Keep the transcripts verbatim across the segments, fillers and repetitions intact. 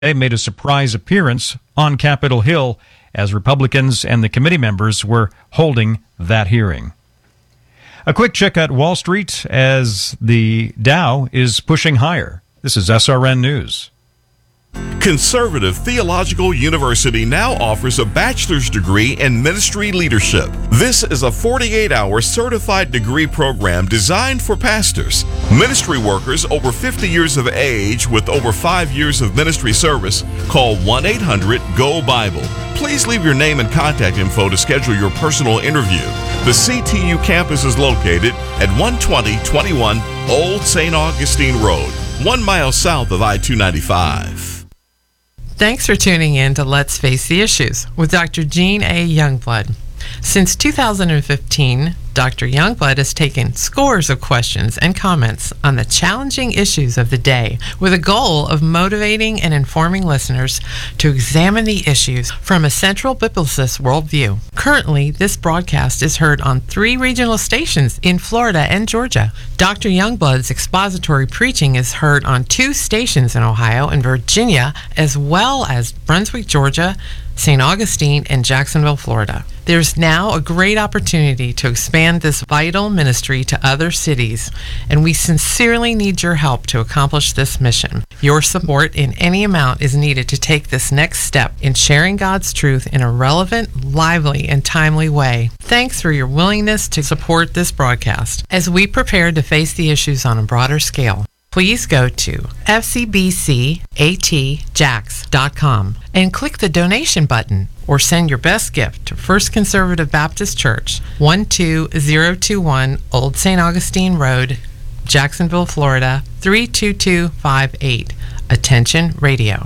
They made a surprise appearance on Capitol Hill as Republicans and the committee members were holding that hearing. A quick check at Wall Street as the Dow is pushing higher. This is S R N News. Conservative Theological University now offers a bachelor's degree in ministry leadership. This is a forty-eight hour certified degree program designed for pastors, ministry workers over fifty years of age with over five years of ministry service. Call one eight hundred G O Bible. Please leave your name and contact info to schedule your personal interview. The C T U campus is located at one twenty twenty-one Old Saint Augustine Road, one mile south of I two ninety-five. Thanks for tuning in to Let's Face the Issues with Doctor Jean A. Youngblood. Since two thousand fifteen, Doctor Youngblood has taken scores of questions and comments on the challenging issues of the day with a goal of motivating and informing listeners to examine the issues from a central biblicist worldview. Currently, this broadcast is heard on three regional stations in Florida and Georgia. Doctor Youngblood's expository preaching is heard on two stations in Ohio and Virginia, as well as Brunswick, Georgia, Saint Augustine, and Jacksonville, Florida. There's now a great opportunity to expand this vital ministry to other cities, and we sincerely need your help to accomplish this mission. Your support in any amount is needed to take this next step in sharing God's truth in a relevant, lively, and timely way. Thanks for your willingness to support this broadcast as we prepare to face the issues on a broader scale. Please go to f c b c a t jax dot com and click the donation button or send your best gift to First Conservative Baptist Church, one two zero two one Old Saint Augustine Road, Jacksonville, Florida, three two two five eight. Attention Radio.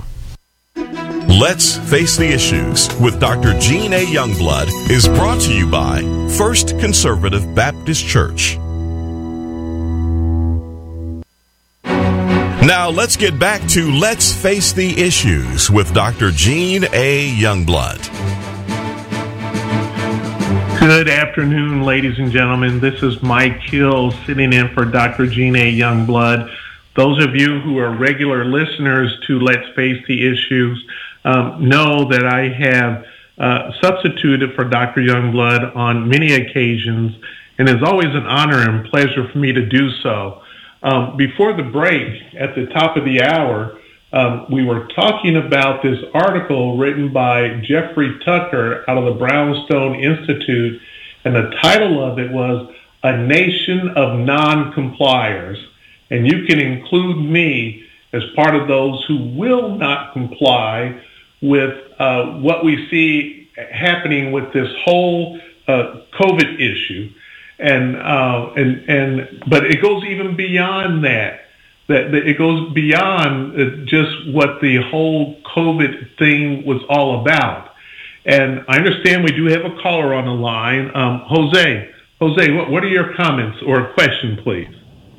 Let's Face the Issues with Doctor Jean A. Youngblood is brought to you by First Conservative Baptist Church. Now let's get back to Let's Face the Issues with Doctor Jean A. Youngblood. Good afternoon, ladies and gentlemen. This is Mike Hill sitting in for Doctor Jean A. Youngblood. Those of you who are regular listeners to Let's Face the Issues um, know that I have uh, substituted for Doctor Youngblood on many occasions, and it's always an honor and pleasure for me to do so. Um, before the break, at the top of the hour, um, we were talking about this article written by Jeffrey Tucker out of the Brownstone Institute, and the title of it was A Nation of Non-Compliers. And you can include me as part of those who will not comply with uh, what we see happening with this whole uh, COVID issue. And uh, and and but it goes even beyond that. That, that it goes beyond uh, just what the whole COVID thing was all about. And I understand we do have a caller on the line, um, Jose. Jose, what what are your comments or question, please?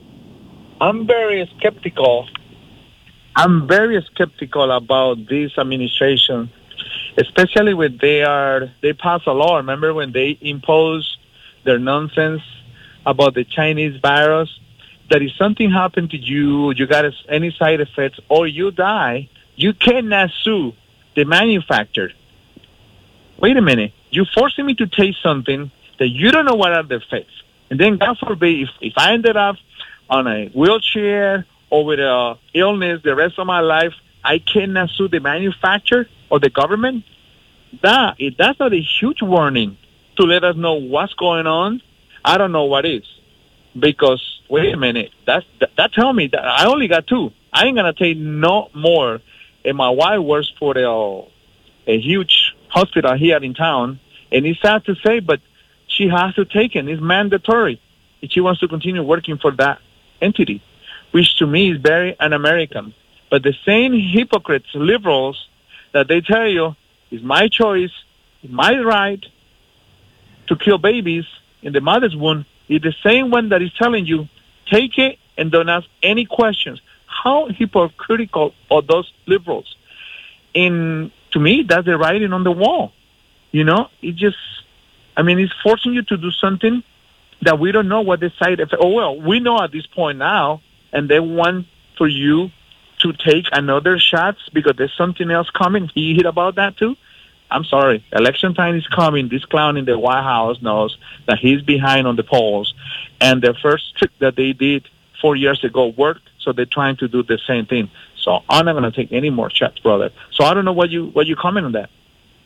I'm very skeptical. I'm very skeptical about this administration, especially when they are they pass a law. Remember when they impose their nonsense about the Chinese virus, that if something happened to you, you got any side effects, or you die, you cannot sue the manufacturer. Wait a minute. You're forcing me to take something that you don't know what are the effects. And then, God forbid, if, if I ended up on a wheelchair or with an illness the rest of my life, I cannot sue the manufacturer or the government? That, if that's not a huge warning to let us know what's going on, I don't know what is. Because, wait a minute, that's, that, that tell me that I only got two. I ain't going to take no more. And my wife works for a, a huge hospital here in town. And it's sad to say, but she has to take it. It's mandatory if she wants to continue working for that entity, which to me is very un-American. But the same hypocrites, liberals, that they tell you, it's my choice, it's my right to kill babies in the mother's womb, is the same one that is telling you, take it and don't ask any questions. How hypocritical are those liberals? And to me, that's the writing on the wall. You know, it just, I mean, it's forcing you to do something that we don't know what the side effect, oh, well, we know at this point now, and they want for you to take another shots because there's something else coming. You hear about that too? I'm sorry. Election time is coming. This clown in the White House knows that he's behind on the polls. And the first trick that they did four years ago worked, so they're trying to do the same thing. So I'm not going to take any more shots, brother. So I don't know what you what you comment on that.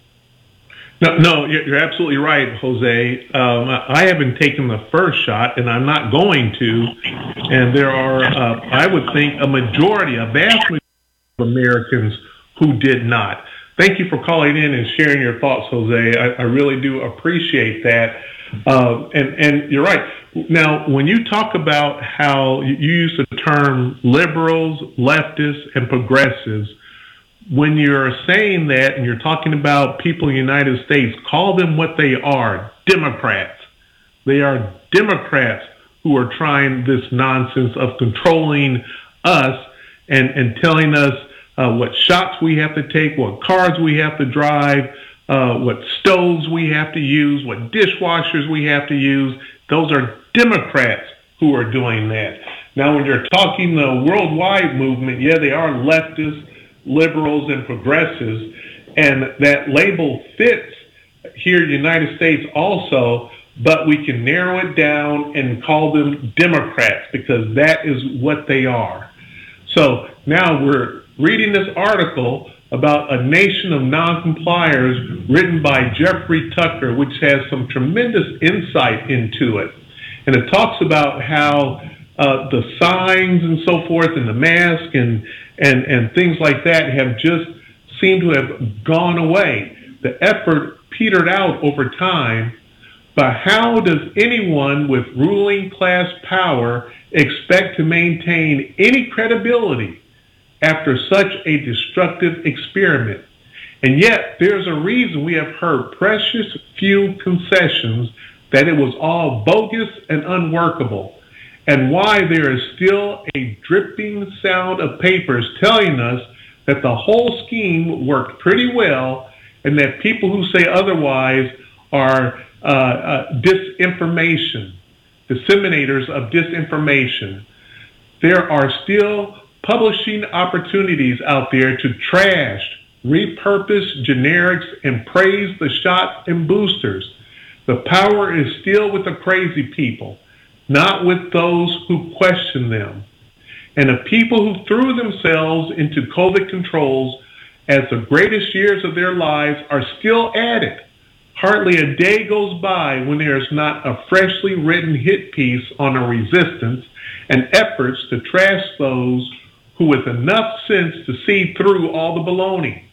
No, no, you're absolutely right, Jose. Um, I haven't taken the first shot, and I'm not going to. And there are, uh, I would think, a majority, a vast majority of Americans who did not. Thank you for calling in and sharing your thoughts, Jose. I, I really do appreciate that. Uh, and, and you're right. Now, when you talk about how you use the term liberals, leftists, and progressives, when you're saying that and you're talking about people in the United States, call them what they are, Democrats. They are Democrats who are trying this nonsense of controlling us and, and telling us uh, what shots we have to take, what cars we have to drive, uh, what stoves we have to use, what dishwashers we have to use. Those are Democrats who are doing that. Now, when you're talking the worldwide movement, yeah, they are leftists, liberals, and progressives, and that label fits here in the United States also, but we can narrow it down and call them Democrats because that is what they are. So now we're reading this article about a nation of non-compliers written by Jeffrey Tucker, which has some tremendous insight into it. And it talks about how uh, the signs and so forth and the mask and And, and things like that have just seemed to have gone away. The effort petered out over time, but how does anyone with ruling class power expect to maintain any credibility after such a destructive experiment? And yet, there's a reason we have heard precious few concessions that it was all bogus and unworkable, and why there is still a dripping sound of papers telling us that the whole scheme worked pretty well and that people who say otherwise are uh, uh, disinformation, disseminators of disinformation. There are still publishing opportunities out there to trash, repurpose generics, and praise the shots and boosters. The power is still with the crazy people, not with those who question them. And the people who threw themselves into COVID controls as the greatest years of their lives are still at it. Hardly a day goes by when there is not a freshly written hit piece on a resistance and efforts to trash those who with enough sense to see through all the baloney.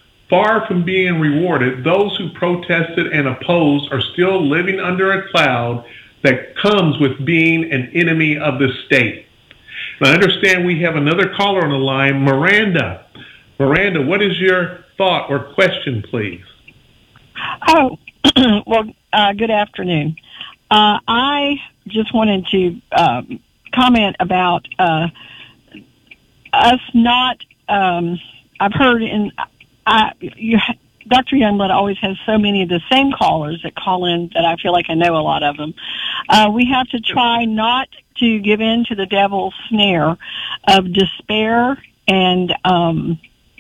Far from being rewarded, those who protested and opposed are still living under a cloud that comes with being an enemy of the state. And I understand we have another caller on the line, Miranda. Miranda, what is your thought or question, please? Oh, well, uh, good afternoon. Uh, I just wanted to um, comment about uh, us not, um, I've heard in, I, you, Doctor Youngblood always has so many of the same callers that call in that I feel like I know a lot of them. Uh, we have to try not to give in to the devil's snare of despair, and um,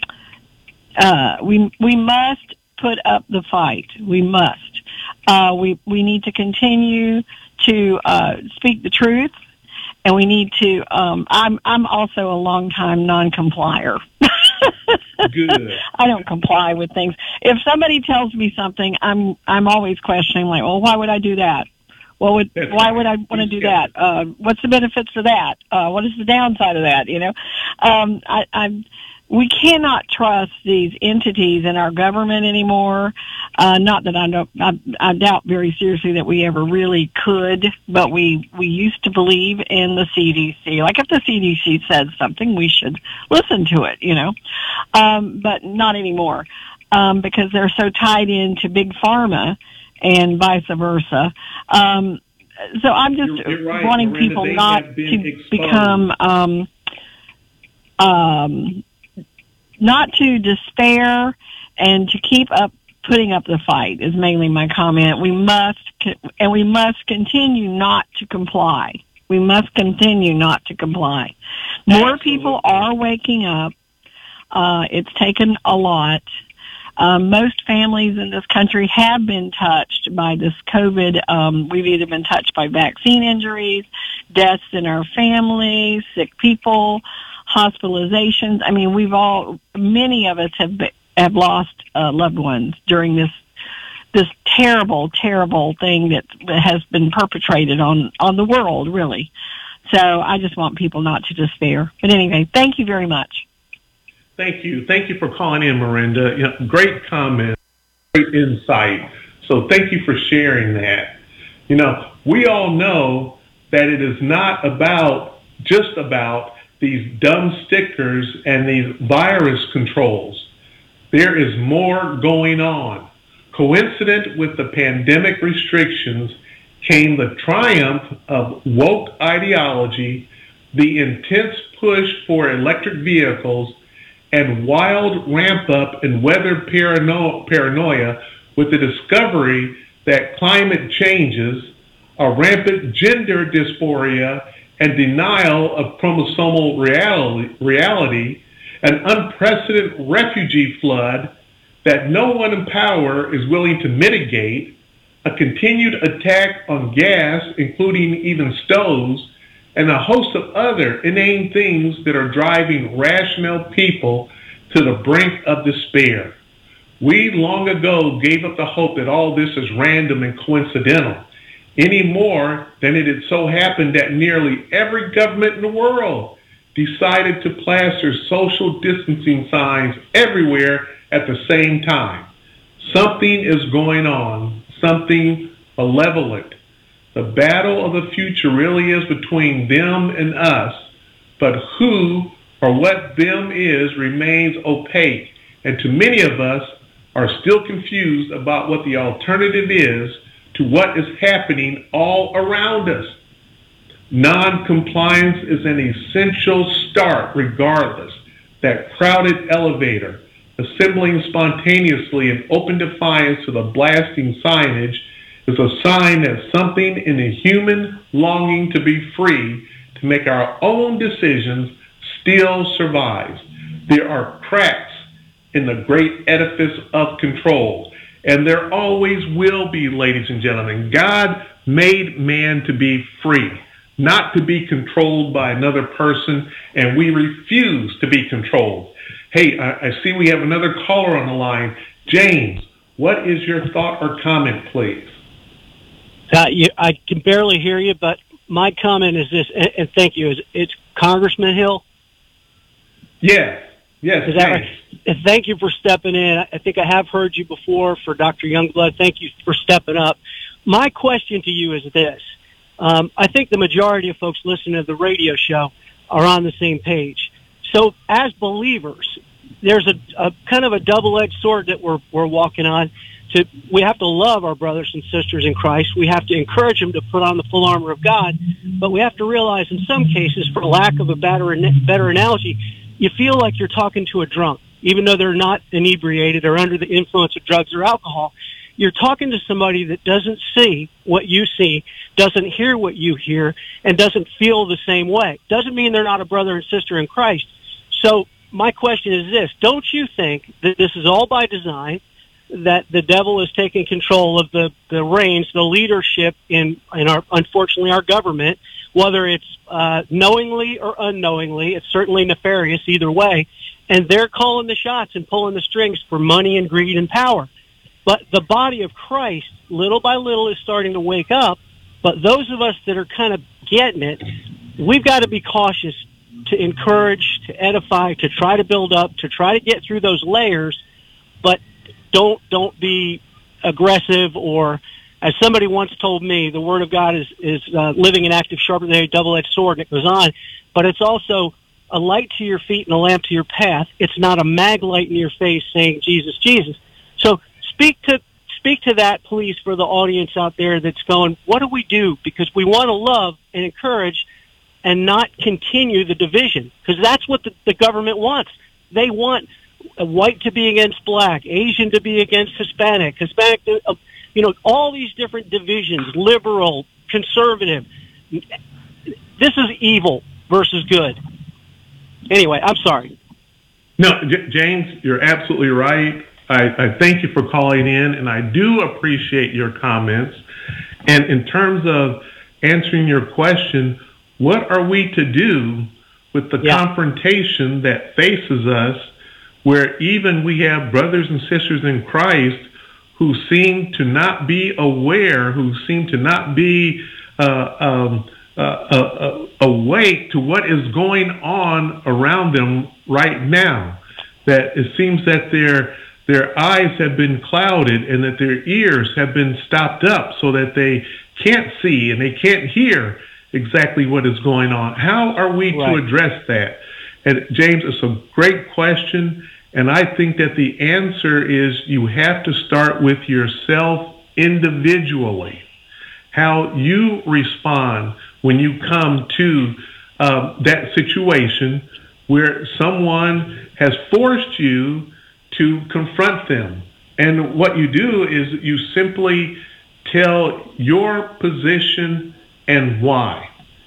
uh, we we must put up the fight. We must. Uh, we we need to continue to uh, speak the truth, and we need to. Um, I'm I'm also a longtime non-complier. Good. I don't comply with things. If somebody tells me something, I'm I'm always questioning, like, well, why would I do that? Well, would, why would I want to do that? Uh, what's the benefits of that? Uh, what is the downside of that? You know, um, I, I we cannot trust these entities in our government anymore. Uh, not that I don't, I, I doubt very seriously that we ever really could, but we, we used to believe in the C D C. Like if the C D C says something, we should listen to it, you know, um, but not anymore, um, because they're so tied into big pharma and vice versa. Um, so I'm just you're, you're right, wanting Miranda, people they not have been to exposed. become, um, um, not to despair and to keep up, putting up the fight is mainly my comment. We must, and we must continue not to comply. We must continue not to comply. More people are waking up. Uh, it's taken a lot. Um, most families in this country have been touched by this COVID. Um, we've either been touched by vaccine injuries, deaths in our families, sick people, hospitalizations. I mean, we've all, many of us have been, have lost uh, loved ones during this this terrible, terrible thing that has been perpetrated on on the world, really. So I just want people not to despair. But anyway, thank you very much. Thank you. Thank you for calling in, Miranda. You know, great comment, great insight. So thank you for sharing that. You know, we all know that it is not about, just about these dumb stickers and these virus controls. There is more going on. Coincident with the pandemic restrictions came the triumph of woke ideology, the intense push for electric vehicles, and wild ramp up in weather parano- paranoia with the discovery that climate changes, a rampant gender dysphoria, and denial of chromosomal reality, reality, an unprecedented refugee flood that no one in power is willing to mitigate, a continued attack on gas, including even stoves, and a host of other inane things that are driving rational people to the brink of despair. We long ago gave up the hope that all this is random and coincidental, any more than it had so happened that nearly every government in the world decided to plaster social distancing signs everywhere at the same time. Something is going on, something malevolent. The battle of the future really is between them and us, but who or what them is remains opaque, and to many of us are still confused about what the alternative is to what is happening all around us. Non-compliance is an essential start regardless. That crowded elevator, assembling spontaneously in open defiance to the blasting signage, is a sign that something in the human longing to be free, to make our own decisions, still survives. There are cracks in the great edifice of control, and there always will be, ladies and gentlemen. God made man to be free, not to be controlled by another person, and we refuse to be controlled. Hey, I, I see we have another caller on the line. James, what is your thought or comment, please? Uh, you, I can barely hear you, but my comment is this, and, and thank you. Is it's Congressman Hill? Yes, yes. Is that right? And thank you for stepping in. I think I have heard you before for Doctor Youngblood. Thank you for stepping up. My question to you is this. Um, I think the majority of folks listening to the radio show are on the same page. So as believers, there's a, a kind of a double-edged sword that we're, we're walking on. To, we have to love our brothers and sisters in Christ. We have to encourage them to put on the full armor of God. But we have to realize in some cases, for lack of a better, better analogy, you feel like you're talking to a drunk, even though they're not inebriated or under the influence of drugs or alcohol. You're talking to somebody that doesn't see what you see, doesn't hear what you hear, and doesn't feel the same way. Doesn't mean they're not a brother and sister in Christ. So my question is this. Don't you think that this is all by design, that the devil is taking control of the, the reins, the leadership in, in our, unfortunately, our government, whether it's uh, knowingly or unknowingly? It's certainly nefarious either way. And they're calling the shots and pulling the strings for money and greed and power. But the body of Christ, little by little, is starting to wake up. But those of us that are kind of getting it, we've got to be cautious to encourage, to edify, to try to build up, to try to get through those layers. But don't don't be aggressive, or, as somebody once told me, the Word of God is, is uh, living and active, sharper than a double-edged sword, and it goes on. But it's also a light to your feet and a lamp to your path. It's not a mag light in your face saying, Jesus, Jesus. So speak to speak to that, please, for the audience out there that's going, what do we do? Because we want to love and encourage and not continue the division, because that's what the, the government wants. They want white to be against black, Asian to be against Hispanic, Hispanic, to, uh, you know, all these different divisions, liberal, conservative. This is evil versus good. Anyway, I'm sorry. No, J- James, you're absolutely right. I, I thank you for calling in, and I do appreciate your comments. And in terms of answering your question, what are we to do with the yeah. confrontation that faces us, where even we have brothers and sisters in Christ who seem to not be aware, who seem to not be uh, um, uh, uh, uh, awake to what is going on around them right now? That it seems that their their eyes have been clouded and that their ears have been stopped up so that they can't see and they can't hear exactly what is going on. How are we right. to address that? And James, it's a great question, and I think that the answer is you have to start with yourself individually. How you respond when you come to uh, that situation where someone has forced you to confront them. And what you do is you simply tell your position and why.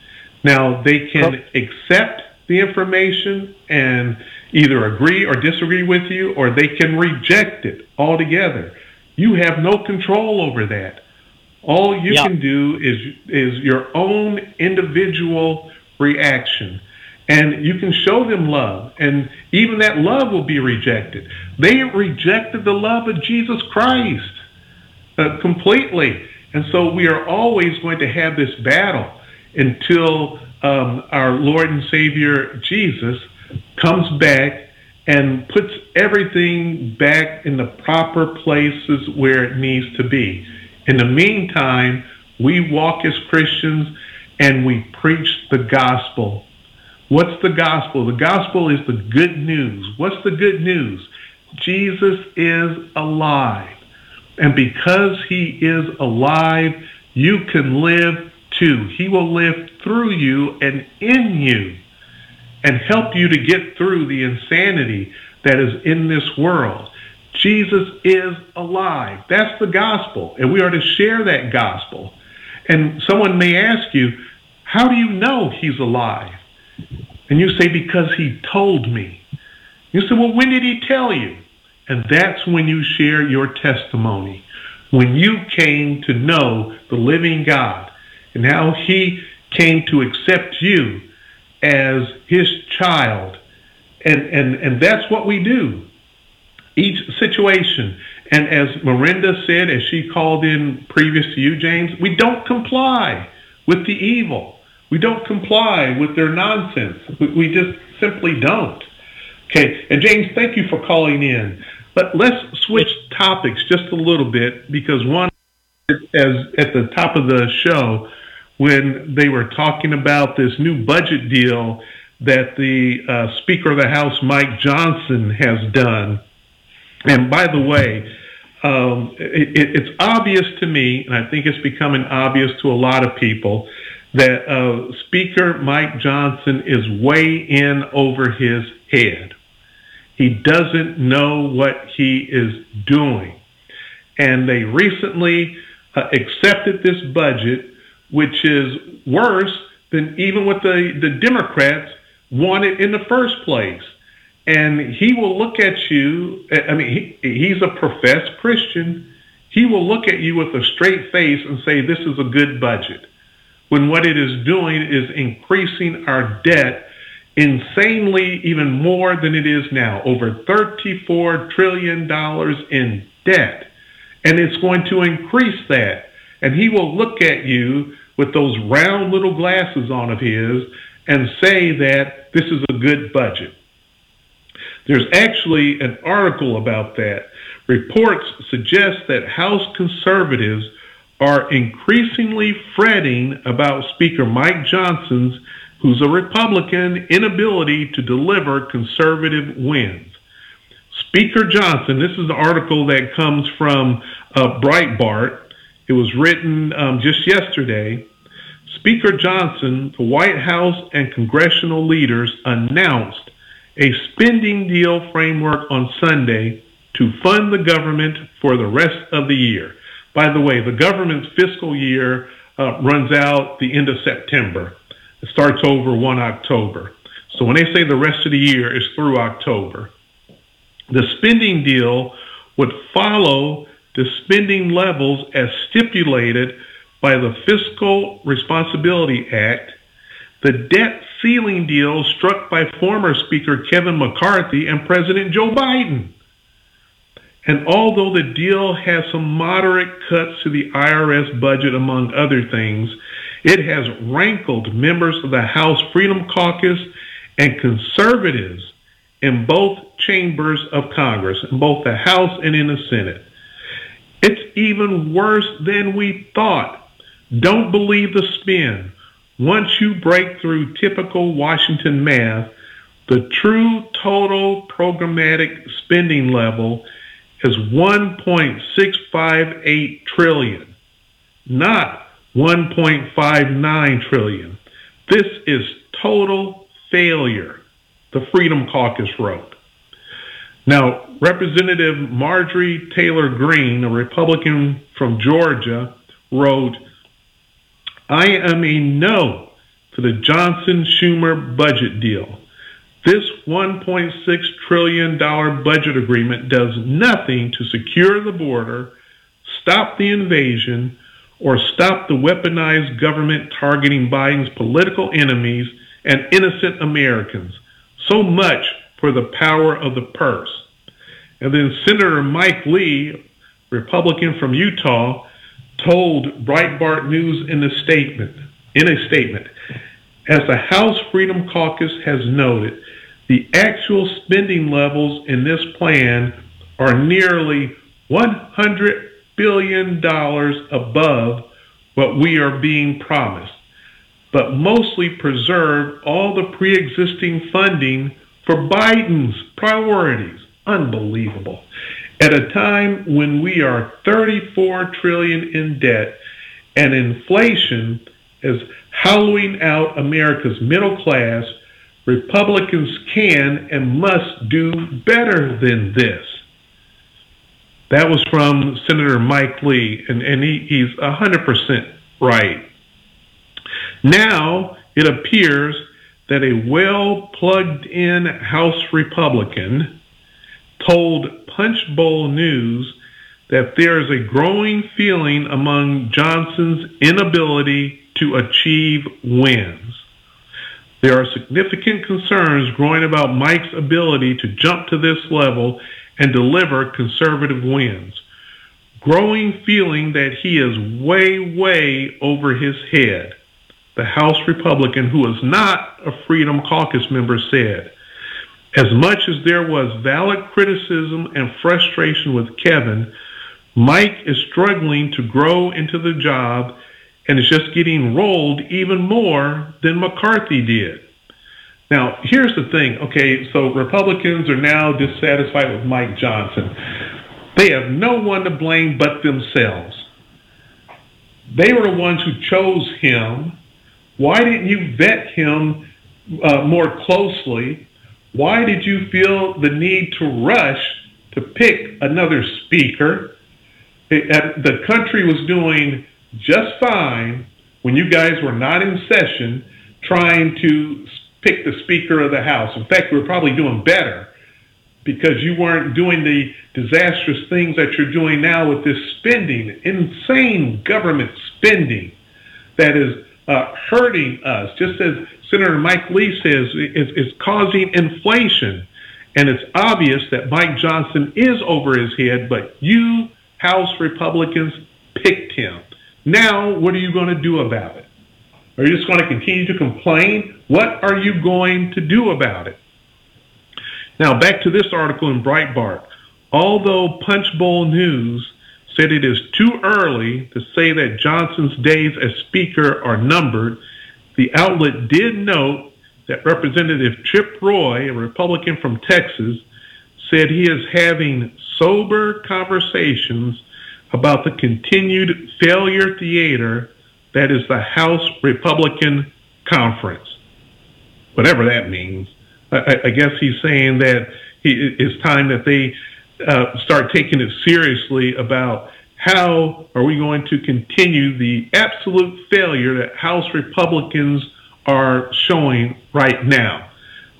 Now, they can accept the information and either agree or disagree with you, or they can reject it altogether. You have no control over that. All you yeah. can do is is your own individual reaction. And you can show them love, and even that love will be rejected. They rejected the love of Jesus Christ uh, completely. And so we are always going to have this battle until um, our Lord and Savior Jesus comes back and puts everything back in the proper places where it needs to be. In the meantime, we walk as Christians and we preach the gospel. What's the gospel? The gospel is the good news. What's the good news? Jesus is alive. And because he is alive, you can live too. He will live through you and in you and help you to get through the insanity that is in this world. Jesus is alive. That's the gospel. And we are to share that gospel. And someone may ask you, how do you know he's alive? And you say, because he told me. You say, well, when did he tell you? And that's when you share your testimony. When you came to know the living God and how he came to accept you as his child. And, and, and that's what we do. Each situation. And as Miranda said, as she called in previous to you, James, we don't comply with the evil. We don't comply with their nonsense. We just simply don't. Okay, and James, thank you for calling in. But let's switch topics just a little bit, because one, as at the top of the show, when they were talking about this new budget deal that the uh, Speaker of the House, Mike Johnson, has done. And by the way, um, it, it's obvious to me, and I think it's becoming obvious to a lot of people, that uh, Speaker Mike Johnson is way in over his head. He doesn't know what he is doing. And they recently uh, accepted this budget, which is worse than even what the, the Democrats wanted in the first place. And he will look at you, I mean, he, he's a professed Christian. He will look at you with a straight face and say, this is a good budget, when what it is doing is increasing our debt insanely even more than it is now, over thirty-four trillion dollars in debt. And it's going to increase that. And he will look at you with those round little glasses on of his and say that this is a good budget. There's actually an article about that. Reports suggest that House conservatives are increasingly fretting about Speaker Mike Johnson's, who's a Republican, inability to deliver conservative wins. Speaker Johnson, this is the article that comes from uh, Breitbart. It was written um, just yesterday. Speaker Johnson, the White House and congressional leaders announced a spending deal framework on Sunday to fund the government for the rest of the year. By the way, the government's fiscal year uh, runs out the end of September. It starts over the first of October. So when they say the rest of the year is through October, the spending deal would follow the spending levels as stipulated by the Fiscal Responsibility Act, the debt ceiling deal struck by former Speaker Kevin McCarthy and President Joe Biden. And although the deal has some moderate cuts to the I R S budget, among other things, it has rankled members of the House Freedom Caucus and conservatives in both chambers of Congress, in both the House and in the Senate. It's even worse than we thought. Don't believe the spin. Once you break through typical Washington math, the true total programmatic spending level is one point six five eight trillion dollars, not one point five nine trillion dollars. This is total failure, the Freedom Caucus wrote. Now, Representative Marjorie Taylor Greene, a Republican from Georgia, wrote, "I am a no to the Johnson-Schumer budget deal. This one point six trillion dollars budget agreement does nothing to secure the border, stop the invasion, or stop the weaponized government targeting Biden's political enemies and innocent Americans. So much for the power of the purse." And then Senator Mike Lee, Republican from Utah, told Breitbart News in a statement, in a statement, "As the House Freedom Caucus has noted, the actual spending levels in this plan are nearly one hundred billion dollars above what we are being promised, but mostly preserve all the pre-existing funding for Biden's priorities." Unbelievable. At a time when we are thirty-four trillion dollars in debt and inflation is hollowing out America's middle class, Republicans can and must do better than this. That was from Senator Mike Lee, and, and he, he's one hundred percent right. Now it appears that a well-plugged-in House Republican told Punchbowl News that there is a growing feeling among Johnson's inability to achieve wins. There are significant concerns growing about Mike's ability to jump to this level and deliver conservative wins. Growing feeling that he is way, way over his head, the House Republican, who is not a Freedom Caucus member, said. As much as there was valid criticism and frustration with Kevin, Mike is struggling to grow into the job and is just getting rolled even more than McCarthy did. Now, here's the thing, okay, so Republicans are now dissatisfied with Mike Johnson. They have no one to blame but themselves. They were the ones who chose him. Why didn't you vet him uh, more closely? Why did you feel the need to rush to pick another speaker? It, uh, the country was doing just fine when you guys were not in session trying to pick the Speaker of the House. In fact, you were probably doing better because you weren't doing the disastrous things that you're doing now with this spending, insane government spending that is uh, hurting us. Just as Senator Mike Lee says, it's, it's causing inflation. And it's obvious that Mike Johnson is over his head, but you, House Republicans, picked him. Now, what are you going to do about it? Are you just going to continue to complain? What are you going to do about it? Now, back to this article in Breitbart. Although Punchbowl News said it is too early to say that Johnson's days as Speaker are numbered, the outlet did note that Representative Chip Roy, a Republican from Texas, said he is having sober conversations about the continued failure theater that is the House Republican Conference. Whatever that means. I, I guess he's saying that he, it's time that they uh, start taking it seriously about how are we going to continue the absolute failure that House Republicans are showing right now.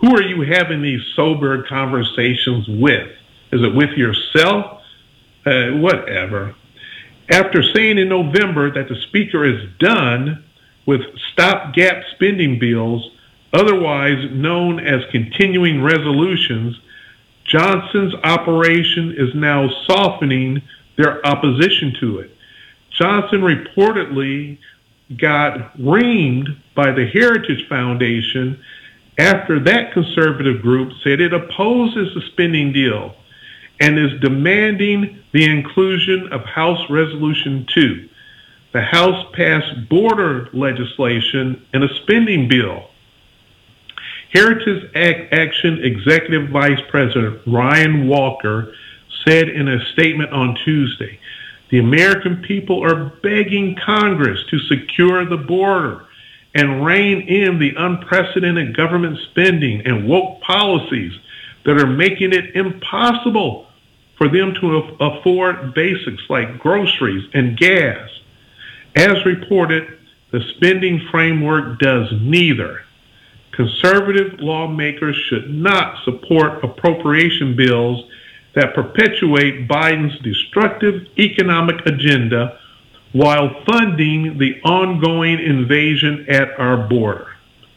Who are you having these sober conversations with? Is it with yourself? Uh, whatever. After saying in November that the Speaker is done with stopgap spending bills, otherwise known as continuing resolutions, Johnson's operation is now softening their opposition to it. Johnson reportedly got reamed by the Heritage Foundation after that conservative group said it opposes the spending deal and is demanding the inclusion of House Resolution two. The House passed border legislation in a spending bill. Heritage Action Executive Vice President Ryan Walker said in a statement on Tuesday, the American people are begging Congress to secure the border and rein in the unprecedented government spending and woke policies that are making it impossible for them to afford basics like groceries and gas. As reported, the spending framework does neither. Conservative lawmakers should not support appropriation bills that perpetuate Biden's destructive economic agenda while funding the ongoing invasion at our border.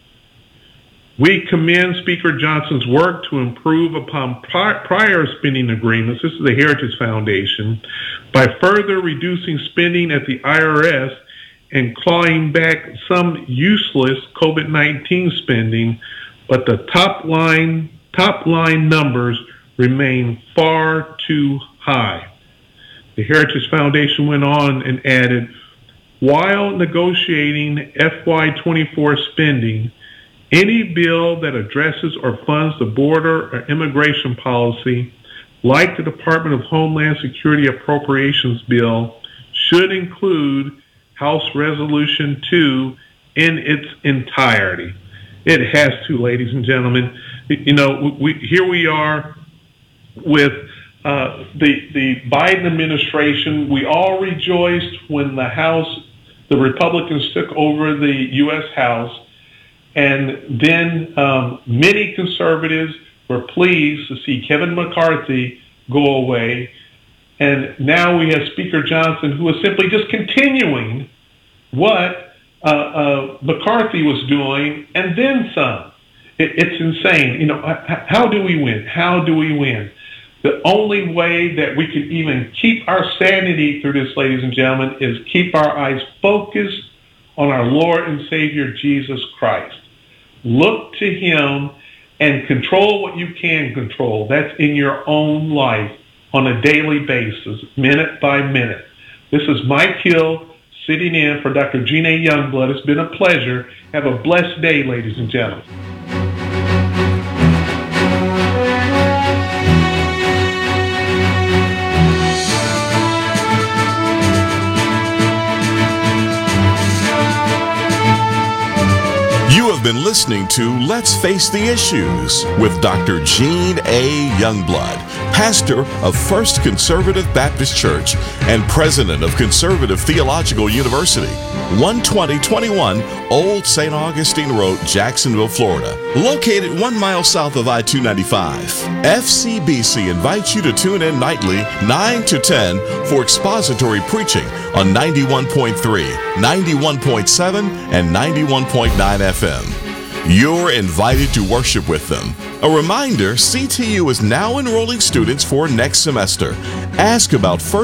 We commend Speaker Johnson's work to improve upon pri- prior spending agreements, this is the Heritage Foundation, by further reducing spending at the I R S and clawing back some useless COVID nineteen spending, but the top line, top line numbers remain far too high. The Heritage Foundation went on and added, while negotiating F Y twenty-four spending, any bill that addresses or funds the border or immigration policy, like the Department of Homeland Security Appropriations Bill, should include House Resolution two in its entirety. It has to, ladies and gentlemen. You know, we, here we are with uh, the the Biden administration. We all rejoiced when the House, the Republicans took over the U S House, and then um, many conservatives were pleased to see Kevin McCarthy go away. And now we have Speaker Johnson, who is simply just continuing what uh, uh, McCarthy was doing, and then some. It, it's insane. You know, how do we win? How do we win? The only way that we can even keep our sanity through this, ladies and gentlemen, is keep our eyes focused on our Lord and Savior, Jesus Christ. Look to Him and control what you can control. That's in your own life on a daily basis, minute by minute. This is Mike Hill sitting in for Doctor Gene A. Youngblood. It's been a pleasure. Have a blessed day, ladies and gentlemen. You have been listening to Let's Face the Issues with Doctor Gene A. Youngblood, pastor of First Conservative Baptist Church and president of Conservative Theological University, one twenty twenty-one Old Saint Augustine Road, Jacksonville, Florida, located one mile south of I two ninety-five. F C B C invites you to tune in nightly, nine to ten, for expository preaching on ninety-one point three, ninety-one point seven, and ninety-one point nine F M. You're invited to worship with them. A reminder, C T U is now enrolling students for next semester. Ask about First